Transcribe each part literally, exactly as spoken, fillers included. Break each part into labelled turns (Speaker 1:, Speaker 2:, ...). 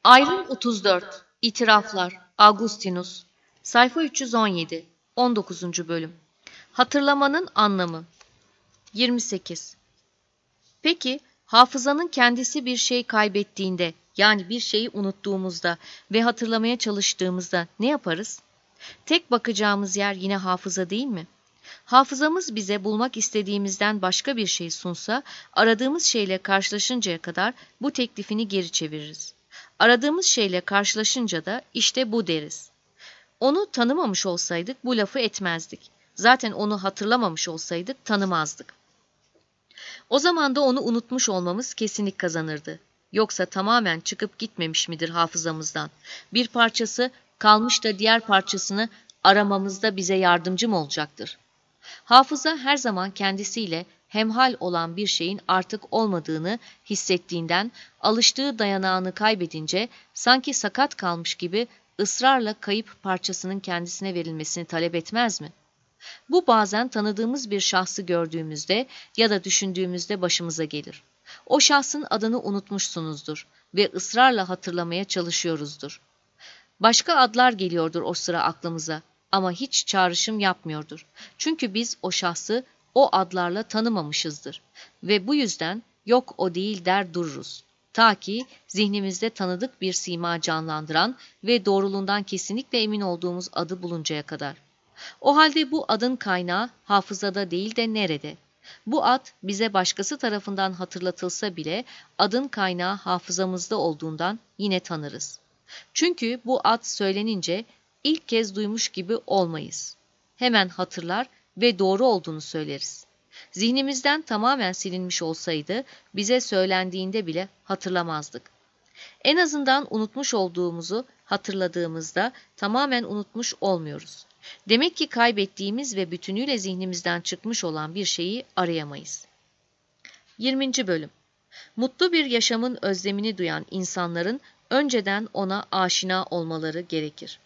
Speaker 1: Ayrım otuz dört. İtiraflar. Augustinus. Sayfa üç yüz on yedi. on dokuzuncu bölüm. Hatırlamanın anlamı. yirmi sekiz. Peki, hafızanın kendisi bir şey kaybettiğinde, yani bir şeyi unuttuğumuzda ve hatırlamaya çalıştığımızda ne yaparız? Tek bakacağımız yer yine hafıza değil mi? Hafızamız bize bulmak istediğimizden başka bir şey sunsa, aradığımız şeyle karşılaşıncaya kadar bu teklifini geri çeviririz. Aradığımız şeyle karşılaşınca da işte bu deriz. Onu tanımamış olsaydık bu lafı etmezdik. Zaten onu hatırlamamış olsaydık tanımazdık. O zaman da onu unutmuş olmamız kesinlik kazanırdı. Yoksa tamamen çıkıp gitmemiş midir hafızamızdan? Bir parçası kalmış da diğer parçasını aramamızda bize yardımcı mı olacaktır? Hafıza her zaman kendisiyle hemhal olan bir şeyin artık olmadığını hissettiğinden, alıştığı dayanağını kaybedince sanki sakat kalmış gibi ısrarla kayıp parçasının kendisine verilmesini talep etmez mi? Bu bazen tanıdığımız bir şahsı gördüğümüzde ya da düşündüğümüzde başımıza gelir. O şahsın adını unutmuşsunuzdur ve ısrarla hatırlamaya çalışıyoruzdur. Başka adlar geliyordur o sıra aklımıza ama hiç çağrışım yapmıyordur. Çünkü biz o şahsı o adlarla tanımamışızdır ve bu yüzden yok o değil der dururuz. Ta ki zihnimizde tanıdık bir sima canlandıran ve doğruluğundan kesinlikle emin olduğumuz adı buluncaya kadar. O halde bu adın kaynağı hafızada değil de nerede? Bu ad bize başkası tarafından hatırlatılsa bile adın kaynağı hafızamızda olduğundan yine tanırız. Çünkü bu ad söylenince ilk kez duymuş gibi olmayız. Hemen hatırlar ve doğru olduğunu söyleriz. Zihnimizden tamamen silinmiş olsaydı bize söylendiğinde bile hatırlamazdık. En azından unutmuş olduğumuzu hatırladığımızda tamamen unutmuş olmuyoruz. Demek ki kaybettiğimiz ve bütünüyle zihnimizden çıkmış olan bir şeyi arayamayız. yirminci bölüm. Mutlu bir yaşamın özlemini duyan insanların önceden ona aşina olmaları gerekir.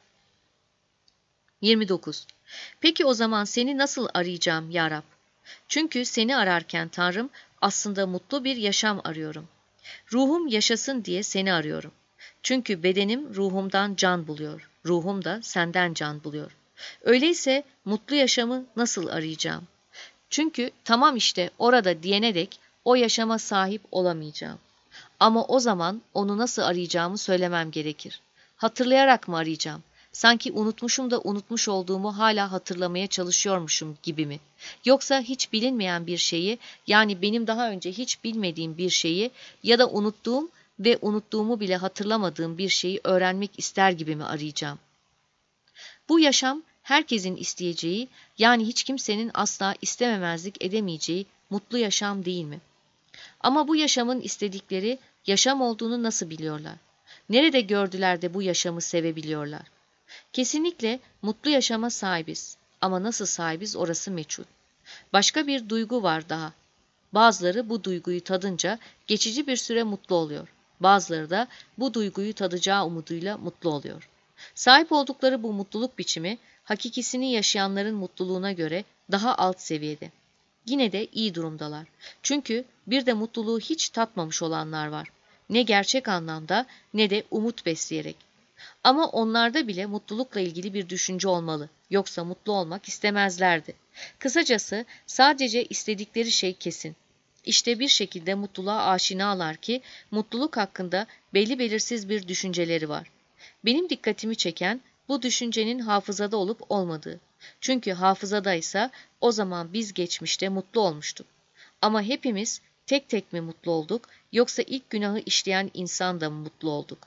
Speaker 1: yirmi dokuz. Peki o zaman seni nasıl arayacağım ya Rab? Çünkü seni ararken Tanrım aslında mutlu bir yaşam arıyorum. Ruhum yaşasın diye seni arıyorum. Çünkü bedenim ruhumdan can buluyor. Ruhum da senden can buluyor. Öyleyse mutlu yaşamı nasıl arayacağım? Çünkü tamam işte orada diyene dek o yaşama sahip olamayacağım. Ama o zaman onu nasıl arayacağımı söylemem gerekir. Hatırlayarak mı arayacağım? Sanki unutmuşum da unutmuş olduğumu hala hatırlamaya çalışıyormuşum gibi mi? Yoksa hiç bilinmeyen bir şeyi, yani benim daha önce hiç bilmediğim bir şeyi ya da unuttuğum ve unuttuğumu bile hatırlamadığım bir şeyi öğrenmek ister gibi mi arayacağım? Bu yaşam herkesin isteyeceği, yani hiç kimsenin asla istememezlik edemeyeceği mutlu yaşam değil mi? Ama bu yaşamın istedikleri yaşam olduğunu nasıl biliyorlar? Nerede gördüler de bu yaşamı sevebiliyorlar? Kesinlikle mutlu yaşama sahibiz ama nasıl sahibiz orası meçhul. Başka bir duygu var daha. Bazıları bu duyguyu tadınca geçici bir süre mutlu oluyor. Bazıları da bu duyguyu tadacağı umuduyla mutlu oluyor. Sahip oldukları bu mutluluk biçimi hakikisini yaşayanların mutluluğuna göre daha alt seviyede. Yine de iyi durumdalar. Çünkü bir de mutluluğu hiç tatmamış olanlar var. Ne gerçek anlamda ne de umut besleyerek. Ama onlarda bile mutlulukla ilgili bir düşünce olmalı. Yoksa mutlu olmak istemezlerdi. Kısacası sadece istedikleri şey kesin. İşte bir şekilde mutluluğa aşinalar ki mutluluk hakkında belli belirsiz bir düşünceleri var. Benim dikkatimi çeken bu düşüncenin hafızada olup olmadığı. Çünkü hafızadaysa o zaman biz geçmişte mutlu olmuştuk. Ama hepimiz tek tek mi mutlu olduk yoksa ilk günahı işleyen insan da mı mutlu olduk?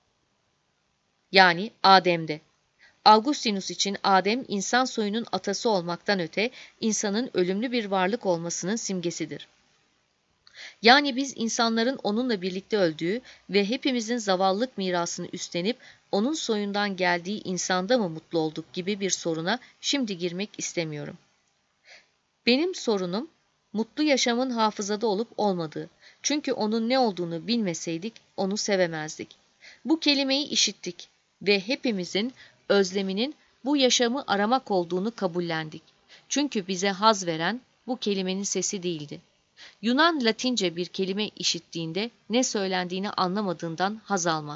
Speaker 1: Yani Adem'de. Augustinus için Adem insan soyunun atası olmaktan öte insanın ölümlü bir varlık olmasının simgesidir. Yani biz insanların onunla birlikte öldüğü ve hepimizin zavallılık mirasını üstlenip onun soyundan geldiği insanda mı mutlu olduk gibi bir soruna şimdi girmek istemiyorum. Benim sorunum mutlu yaşamın hafızada olup olmadığı. Çünkü onun ne olduğunu bilmeseydik onu sevemezdik. Bu kelimeyi işittik ve hepimizin özleminin bu yaşamı aramak olduğunu kabullendik. Çünkü bize haz veren bu kelimenin sesi değildi. Yunan Latince bir kelime işittiğinde ne söylendiğini anlamadığından haz almaz.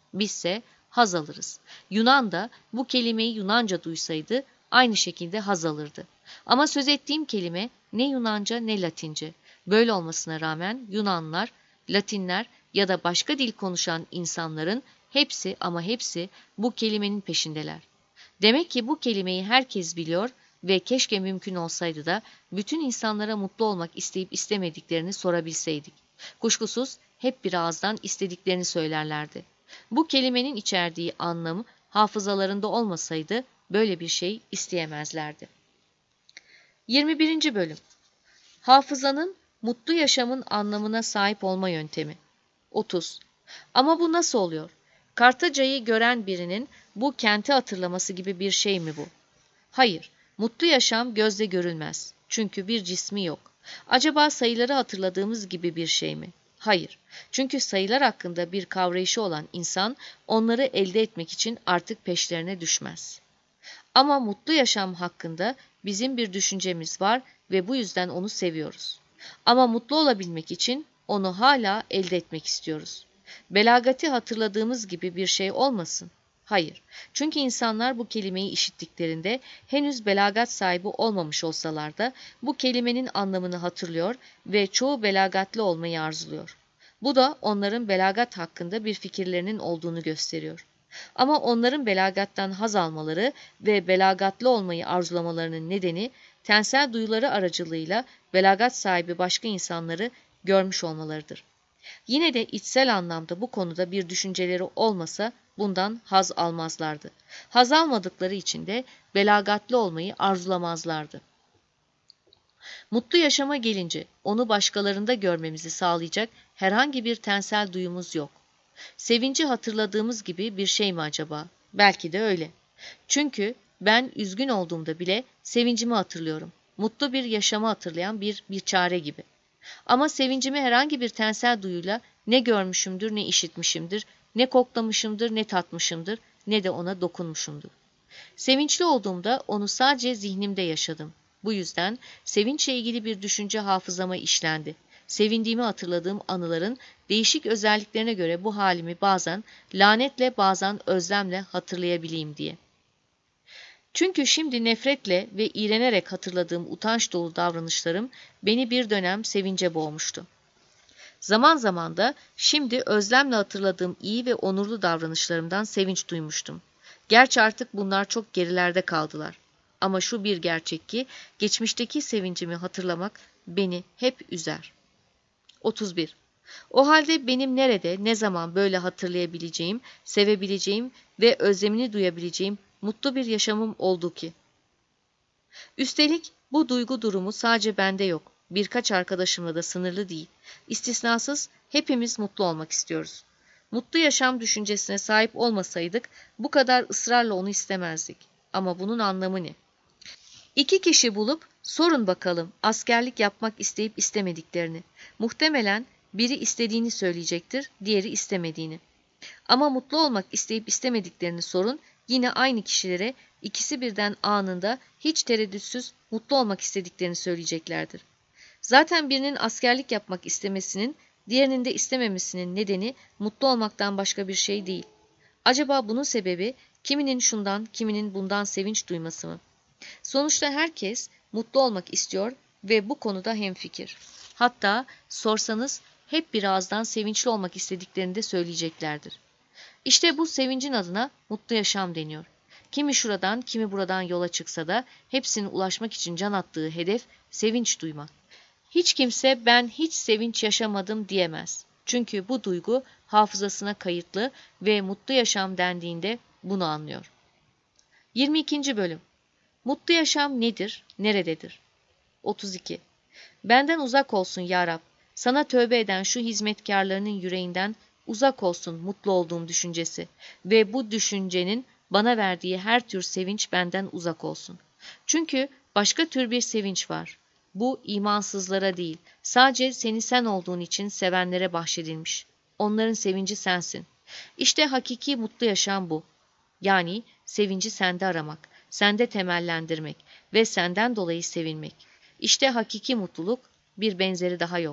Speaker 1: Bizse haz alırız. Yunan da bu kelimeyi Yunanca duysaydı aynı şekilde haz alırdı. Ama söz ettiğim kelime ne Yunanca ne Latince. Böyle olmasına rağmen Yunanlar, Latinler ya da başka dil konuşan insanların hepsi ama hepsi bu kelimenin peşindeler. Demek ki bu kelimeyi herkes biliyor ve keşke mümkün olsaydı da bütün insanlara mutlu olmak isteyip istemediklerini sorabilseydik. Kuşkusuz hep bir ağızdan istediklerini söylerlerdi. Bu kelimenin içerdiği anlamı hafızalarında olmasaydı böyle bir şey isteyemezlerdi. yirmi birinci Bölüm Hafızanın mutlu yaşamın anlamına sahip olma yöntemi. otuz. Ama bu nasıl oluyor? Kartaca'yı gören birinin bu kenti hatırlaması gibi bir şey mi bu? Hayır, mutlu yaşam gözle görülmez. Çünkü bir cismi yok. Acaba sayıları hatırladığımız gibi bir şey mi? Hayır, çünkü sayılar hakkında bir kavrayışı olan insan onları elde etmek için artık peşlerine düşmez. Ama mutlu yaşam hakkında bizim bir düşüncemiz var ve bu yüzden onu seviyoruz. Ama mutlu olabilmek için onu hala elde etmek istiyoruz. Belagati hatırladığımız gibi bir şey olmasın. Hayır, çünkü insanlar bu kelimeyi işittiklerinde henüz belagat sahibi olmamış olsalar da bu kelimenin anlamını hatırlıyor ve çoğu belagatlı olmayı arzuluyor. Bu da onların belagat hakkında bir fikirlerinin olduğunu gösteriyor. Ama onların belagattan haz almaları ve belagatlı olmayı arzulamalarının nedeni tensel duyuları aracılığıyla belagat sahibi başka insanları görmüş olmalarıdır. Yine de içsel anlamda bu konuda bir düşünceleri olmasa bundan haz almazlardı. Haz almadıkları için de belagatlı olmayı arzulamazlardı. Mutlu yaşama gelince onu başkalarında görmemizi sağlayacak herhangi bir tensel duyumuz yok. Sevinci hatırladığımız gibi bir şey mi acaba? Belki de öyle. Çünkü ben üzgün olduğumda bile sevincimi hatırlıyorum. Mutlu bir yaşamı hatırlayan bir bir çare gibi. Ama sevincimi herhangi bir tensel duyuyla ne görmüşümdür, ne işitmişimdir, ne koklamışımdır, ne tatmışımdır, ne de ona dokunmuşumdur. Sevinçli olduğumda onu sadece zihnimde yaşadım. Bu yüzden sevinçle ilgili bir düşünce hafızama işlendi. Sevindiğimi hatırladığım anıların değişik özelliklerine göre bu halimi bazen lanetle bazen özlemle hatırlayabileyim diye. Çünkü şimdi nefretle ve iğrenerek hatırladığım utanç dolu davranışlarım beni bir dönem sevince boğmuştu. Zaman zaman da şimdi özlemle hatırladığım iyi ve onurlu davranışlarımdan sevinç duymuştum. Gerçi artık bunlar çok gerilerde kaldılar. Ama şu bir gerçek ki geçmişteki sevincimi hatırlamak beni hep üzer. otuz bir. O halde benim nerede, ne zaman böyle hatırlayabileceğim, sevebileceğim ve özlemini duyabileceğim mutlu bir yaşamım oldu ki? Üstelik bu duygu durumu sadece bende yok. Birkaç arkadaşımla da sınırlı değil. İstisnasız hepimiz mutlu olmak istiyoruz. Mutlu yaşam düşüncesine sahip olmasaydık bu kadar ısrarla onu istemezdik. Ama bunun anlamı ne? İki kişi bulup sorun bakalım askerlik yapmak isteyip istemediklerini. Muhtemelen biri istediğini söyleyecektir, diğeri istemediğini. Ama mutlu olmak isteyip istemediklerini sorun, yine aynı kişilere ikisi birden anında hiç tereddütsüz mutlu olmak istediklerini söyleyeceklerdir. Zaten birinin askerlik yapmak istemesinin, diğerinin de istememesinin nedeni mutlu olmaktan başka bir şey değil. Acaba bunun sebebi kiminin şundan, kiminin bundan sevinç duyması mı? Sonuçta herkes mutlu olmak istiyor ve bu konuda hemfikir. Hatta sorsanız hep bir ağızdan sevinçli olmak istediklerini de söyleyeceklerdir. İşte bu sevincin adına mutlu yaşam deniyor. Kimi şuradan, kimi buradan yola çıksa da hepsinin ulaşmak için can attığı hedef sevinç duymak. Hiç kimse ben hiç sevinç yaşamadım diyemez. Çünkü bu duygu hafızasına kayıtlı ve mutlu yaşam dendiğinde bunu anlıyor. yirmi ikinci Bölüm Mutlu yaşam nedir, nerededir? otuz iki. Benden uzak olsun ya Rab, sana tövbe eden şu hizmetkarlarının yüreğinden uzak olsun mutlu olduğum düşüncesi ve bu düşüncenin bana verdiği her tür sevinç benden uzak olsun. Çünkü başka tür bir sevinç var. Bu imansızlara değil, sadece seni sen olduğun için sevenlere bahşedilmiş. Onların sevinci sensin. İşte hakiki mutlu yaşam bu. Yani sevinci sende aramak, sende temellendirmek ve senden dolayı sevinmek. İşte hakiki mutluluk, bir benzeri daha yok.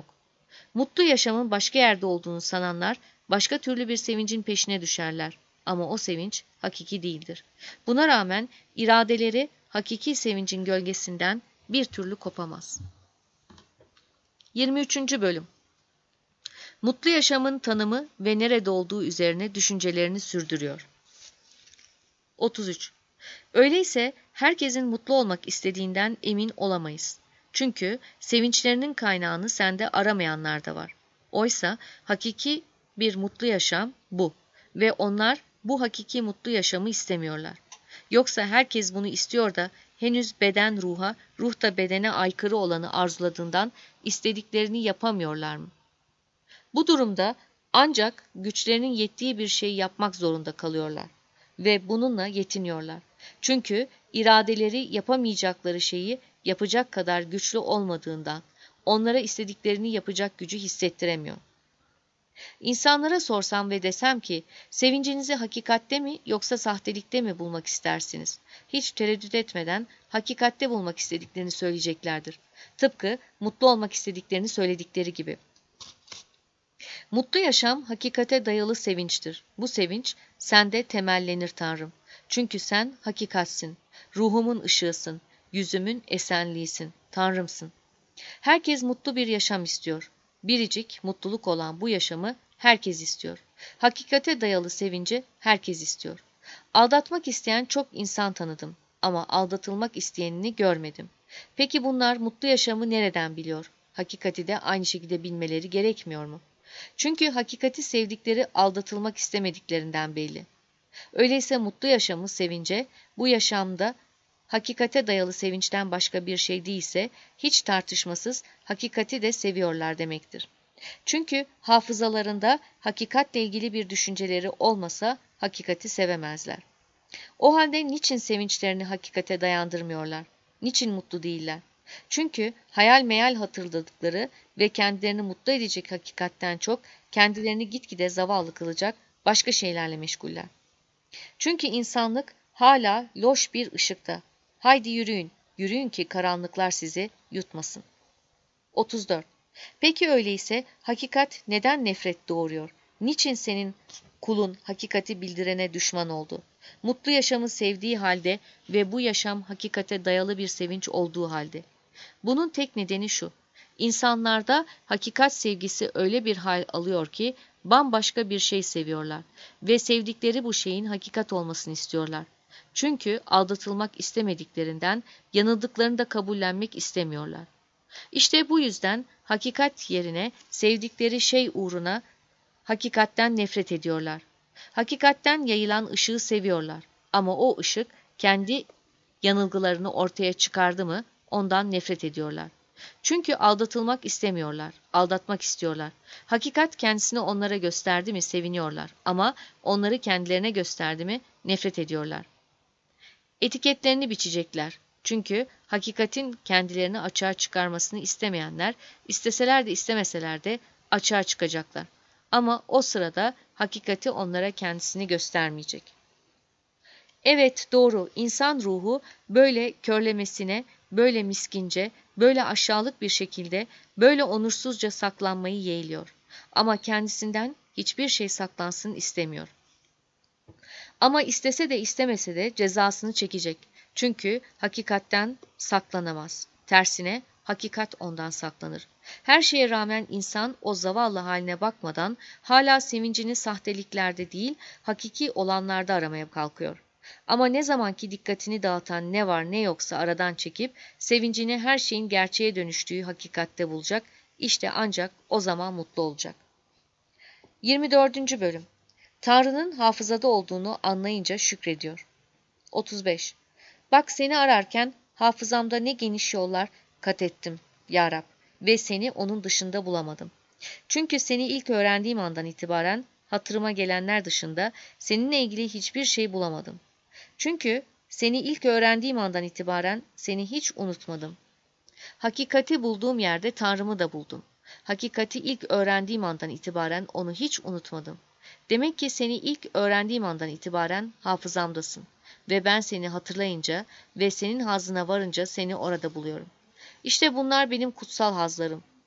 Speaker 1: Mutlu yaşamın başka yerde olduğunu sananlar başka türlü bir sevincin peşine düşerler. Ama o sevinç hakiki değildir. Buna rağmen iradeleri hakiki sevincin gölgesinden bir türlü kopamaz. yirmi üçüncü bölüm. Mutlu yaşamın tanımı ve nerede olduğu üzerine düşüncelerini sürdürüyor. otuz üç. Öyleyse herkesin mutlu olmak istediğinden emin olamayız. Çünkü sevinçlerinin kaynağını sende aramayanlar da var. Oysa hakiki bir mutlu yaşam bu ve onlar bu hakiki mutlu yaşamı istemiyorlar. Yoksa herkes bunu istiyor da henüz beden ruha, ruh da bedene aykırı olanı arzuladığından istediklerini yapamıyorlar mı? Bu durumda ancak güçlerinin yettiği bir şey yapmak zorunda kalıyorlar ve bununla yetiniyorlar. Çünkü iradeleri yapamayacakları şeyi yapacak kadar güçlü olmadığından onlara istediklerini yapacak gücü hissettiremiyor. İnsanlara sorsam ve desem ki sevincinizi hakikatte mi yoksa sahtelikte mi bulmak istersiniz? Hiç tereddüt etmeden hakikatte bulmak istediklerini söyleyeceklerdir. Tıpkı mutlu olmak istediklerini söyledikleri gibi. Mutlu yaşam hakikate dayalı sevinçtir. Bu sevinç sende temellenir Tanrım. Çünkü sen hakikatsin, ruhumun ışığısın, yüzümün esenliğisin, Tanrımsın. Herkes mutlu bir yaşam istiyor. Biricik mutluluk olan bu yaşamı herkes istiyor. Hakikate dayalı sevinci herkes istiyor. Aldatmak isteyen çok insan tanıdım ama aldatılmak isteyenini görmedim. Peki bunlar mutlu yaşamı nereden biliyor? Hakikati de aynı şekilde bilmeleri gerekmiyor mu? Çünkü hakikati sevdikleri aldatılmak istemediklerinden belli. Öyleyse mutlu yaşamı sevince, bu yaşamda hakikate dayalı sevinçten başka bir şey değilse, hiç tartışmasız hakikati de seviyorlar demektir. Çünkü hafızalarında hakikatle ilgili bir düşünceleri olmasa hakikati sevemezler. O halde niçin sevinçlerini hakikate dayandırmıyorlar? Niçin mutlu değiller? Çünkü hayal meyal hatırladıkları ve kendilerini mutlu edecek hakikatten çok kendilerini gitgide zavallı kılacak başka şeylerle meşguller. Çünkü insanlık hala loş bir ışıkta. Haydi yürüyün, yürüyün ki karanlıklar sizi yutmasın. otuz dört. Peki öyleyse hakikat neden nefret doğuruyor? Niçin senin kulun hakikati bildirene düşman oldu? Mutlu yaşamı sevdiği halde ve bu yaşam hakikate dayalı bir sevinç olduğu halde. Bunun tek nedeni şu: İnsanlarda hakikat sevgisi öyle bir hal alıyor ki bambaşka bir şey seviyorlar ve sevdikleri bu şeyin hakikat olmasını istiyorlar. Çünkü aldatılmak istemediklerinden yanıldıklarını da kabullenmek istemiyorlar. İşte bu yüzden hakikat yerine sevdikleri şey uğruna hakikatten nefret ediyorlar. Hakikatten yayılan ışığı seviyorlar ama o ışık kendi yanılgılarını ortaya çıkardı mı ondan nefret ediyorlar. Çünkü aldatılmak istemiyorlar, aldatmak istiyorlar. Hakikat kendisini onlara gösterdi mi seviniyorlar ama onları kendilerine gösterdi mi nefret ediyorlar. Etiketlerini biçecekler. Çünkü hakikatin kendilerini açığa çıkarmasını istemeyenler, isteseler de istemeseler de açığa çıkacaklar. Ama o sırada hakikati onlara kendisini göstermeyecek. Evet, doğru, insan ruhu böyle körlemesine, böyle miskince, böyle aşağılık bir şekilde, böyle onursuzca saklanmayı yeğliyor. Ama kendisinden hiçbir şey saklansın istemiyor. Ama istese de istemese de cezasını çekecek. Çünkü hakikatten saklanamaz. Tersine hakikat ondan saklanır. Her şeye rağmen insan o zavallı haline bakmadan hala sevincini sahtekliklerde değil, hakiki olanlarda aramaya kalkıyor. Ama ne zamanki dikkatini dağıtan ne var ne yoksa aradan çekip sevincini her şeyin gerçeğe dönüştüğü hakikatte bulacak, işte ancak o zaman mutlu olacak. yirmi dördüncü bölüm. Tanrı'nın hafızada olduğunu anlayınca şükrediyor. otuz beş. Bak seni ararken hafızamda ne geniş yollar kat ettim ya Rab ve seni onun dışında bulamadım. Çünkü seni ilk öğrendiğim andan itibaren hatırıma gelenler dışında seninle ilgili hiçbir şey bulamadım. Çünkü seni ilk öğrendiğim andan itibaren seni hiç unutmadım. Hakikati bulduğum yerde Tanrım'ı da buldum. Hakikati ilk öğrendiğim andan itibaren onu hiç unutmadım. Demek ki seni ilk öğrendiğim andan itibaren hafızamdasın ve ben seni hatırlayınca ve senin hazzına varınca seni orada buluyorum. İşte bunlar benim kutsal hazlarım.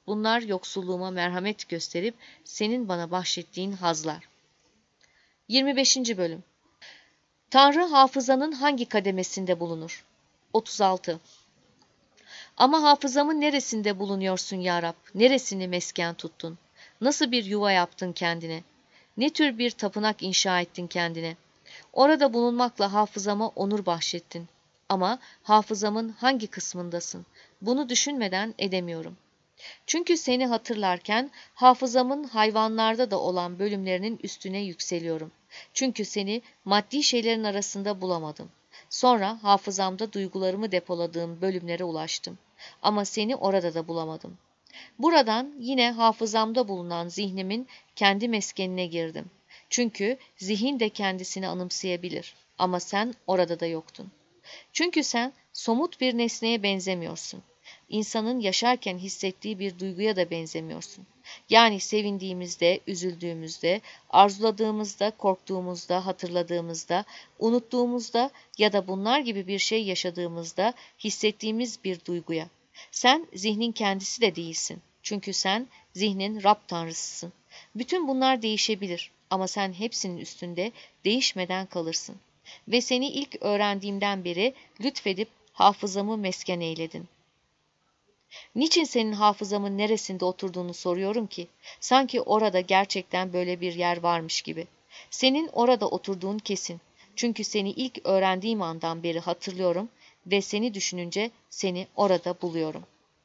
Speaker 1: Bunlar yoksulluğuma merhamet gösterip senin bana bahşettiğin hazlar. yirmi beşinci bölüm. Tanrı hafızanın hangi kademesinde bulunur? otuz altı. Ama hafızamın neresinde bulunuyorsun ya Rab? Neresini mesken tuttun? Nasıl bir yuva yaptın kendine? Ne tür bir tapınak inşa ettin kendine? Orada bulunmakla hafızama onur bahşettin. Ama hafızamın hangi kısmındasın? Bunu düşünmeden edemiyorum. Çünkü seni hatırlarken hafızamın hayvanlarda da olan bölümlerinin üstüne yükseliyorum. Çünkü seni maddi şeylerin arasında bulamadım. Sonra hafızamda duygularımı depoladığım bölümlere ulaştım. Ama seni orada da bulamadım. Buradan yine hafızamda bulunan zihnimin kendi meskenine girdim. Çünkü zihin de kendisini anımsayabilir. Ama sen orada da yoktun. Çünkü sen somut bir nesneye benzemiyorsun. İnsanın yaşarken hissettiği bir duyguya da benzemiyorsun. Yani sevindiğimizde, üzüldüğümüzde, arzuladığımızda, korktuğumuzda, hatırladığımızda, unuttuğumuzda ya da bunlar gibi bir şey yaşadığımızda hissettiğimiz bir duyguya. Sen zihnin kendisi de değilsin. Çünkü sen zihnin Rab tanrısısın. Bütün bunlar değişebilir ama sen hepsinin üstünde değişmeden kalırsın. Ve seni ilk öğrendiğimden beri lütfedip hafızamı mesken eyledin. Niçin senin hafızamın neresinde oturduğunu soruyorum ki, sanki orada gerçekten böyle bir yer varmış gibi. Senin orada oturduğun kesin. Çünkü seni ilk öğrendiğim andan beri hatırlıyorum ve seni düşününce seni orada buluyorum.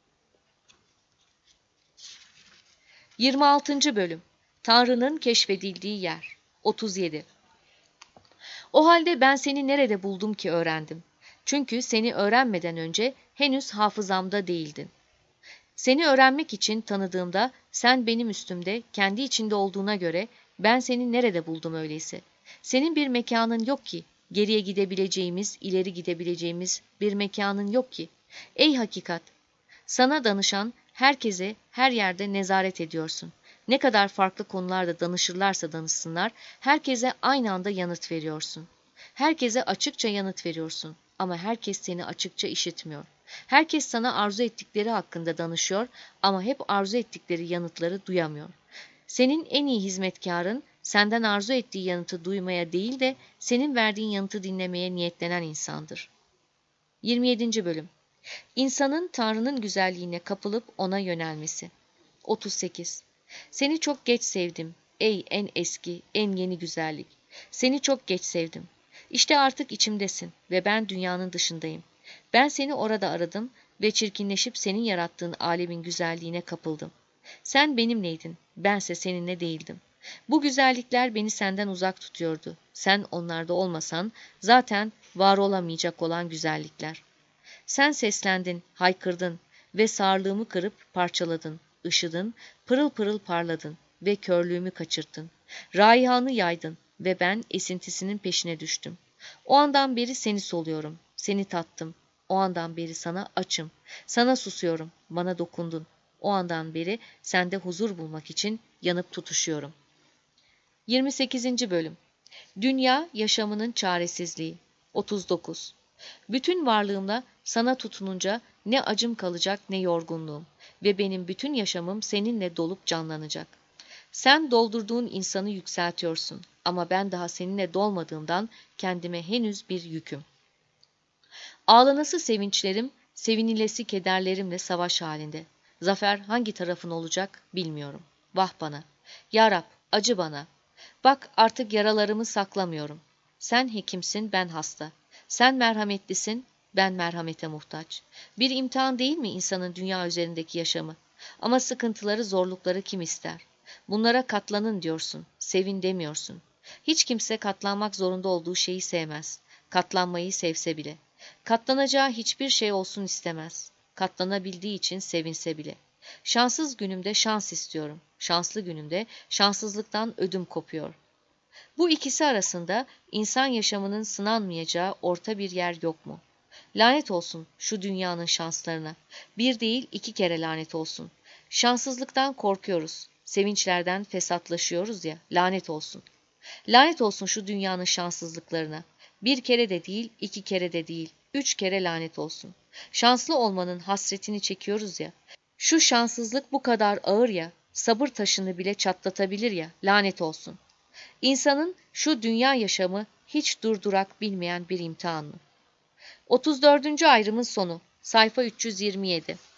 Speaker 1: yirmi altıncı bölüm. Tanrı'nın keşfedildiği yer. otuz yedi. O halde ben seni nerede buldum ki öğrendim? Çünkü seni öğrenmeden önce henüz hafızamda değildin. Seni öğrenmek için tanıdığımda sen benim üstümde kendi içinde olduğuna göre ben seni nerede buldum öyleyse? Senin bir mekanın yok ki, geriye gidebileceğimiz, ileri gidebileceğimiz bir mekanın yok ki. Ey hakikat! Sana danışan herkese her yerde nezaret ediyorsun. Ne kadar farklı konularda danışırlarsa danışsınlar, herkese aynı anda yanıt veriyorsun. Herkese açıkça yanıt veriyorsun ama herkes seni açıkça işitmiyor. Herkes sana arzu ettikleri hakkında danışıyor ama hep arzu ettikleri yanıtları duyamıyor. Senin en iyi hizmetkarın senden arzu ettiği yanıtı duymaya değil de senin verdiğin yanıtı dinlemeye niyetlenen insandır. yirmi yedinci bölüm. İnsanın Tanrı'nın güzelliğine kapılıp ona yönelmesi. otuz sekiz. Seni çok geç sevdim, ey en eski, en yeni güzellik. Seni çok geç sevdim. İşte artık içimdesin ve ben dünyanın dışındayım. Ben seni orada aradım ve çirkinleşip senin yarattığın alemin güzelliğine kapıldım. Sen benimleydin, bense seninle değildim. Bu güzellikler beni senden uzak tutuyordu. Sen onlarda olmasan zaten var olamayacak olan güzellikler. Sen seslendin, haykırdın ve sağırlığımı kırıp parçaladın, ışıdın, pırıl pırıl parladın ve körlüğümü kaçırttın. Raihanı yaydın ve ben esintisinin peşine düştüm. O andan beri seni soluyorum, seni tattım. O andan beri sana açım, sana susuyorum, bana dokundun. O andan beri sende huzur bulmak için yanıp tutuşuyorum. yirmi sekizinci bölüm. Dünya yaşamının çaresizliği. otuz dokuz. Bütün varlığımla sana tutununca ne acım kalacak ne yorgunluğum ve benim bütün yaşamım seninle dolup canlanacak. Sen doldurduğun insanı yükseltiyorsun ama ben daha seninle dolmadığımdan kendime henüz bir yüküm. Ağlanası sevinçlerim, sevinilesi kederlerimle savaş halinde. Zafer hangi tarafın olacak bilmiyorum. Vah bana! Ya Rab, acı bana! Bak artık yaralarımı saklamıyorum. Sen hekimsin, ben hasta. Sen merhametlisin, ben merhamete muhtaç. Bir imtihan değil mi insanın dünya üzerindeki yaşamı? Ama sıkıntıları, zorlukları kim ister? Bunlara katlanın diyorsun, sevin demiyorsun. Hiç kimse katlanmak zorunda olduğu şeyi sevmez. Katlanmayı sevse bile. Katlanacağı hiçbir şey olsun istemez. Katlanabildiği için sevinse bile. Şanssız günümde şans istiyorum. Şanslı günümde şanssızlıktan ödüm kopuyor. Bu ikisi arasında insan yaşamının sınanmayacağı orta bir yer yok mu? Lanet olsun şu dünyanın şanslarına. Bir değil iki kere lanet olsun. Şanssızlıktan korkuyoruz. Sevinçlerden fesatlaşıyoruz ya, lanet olsun. Lanet olsun şu dünyanın şanssızlıklarına. Bir kere de değil, iki kere de değil, üç kere lanet olsun. Şanslı olmanın hasretini çekiyoruz ya. Şu şanssızlık bu kadar ağır ya, sabır taşını bile çatlatabilir ya, lanet olsun. İnsanın şu dünya yaşamı hiç durdurak bilmeyen bir imtihan mı? otuz dördüncü ayrımın sonu, sayfa üç yüz yirmi yedi.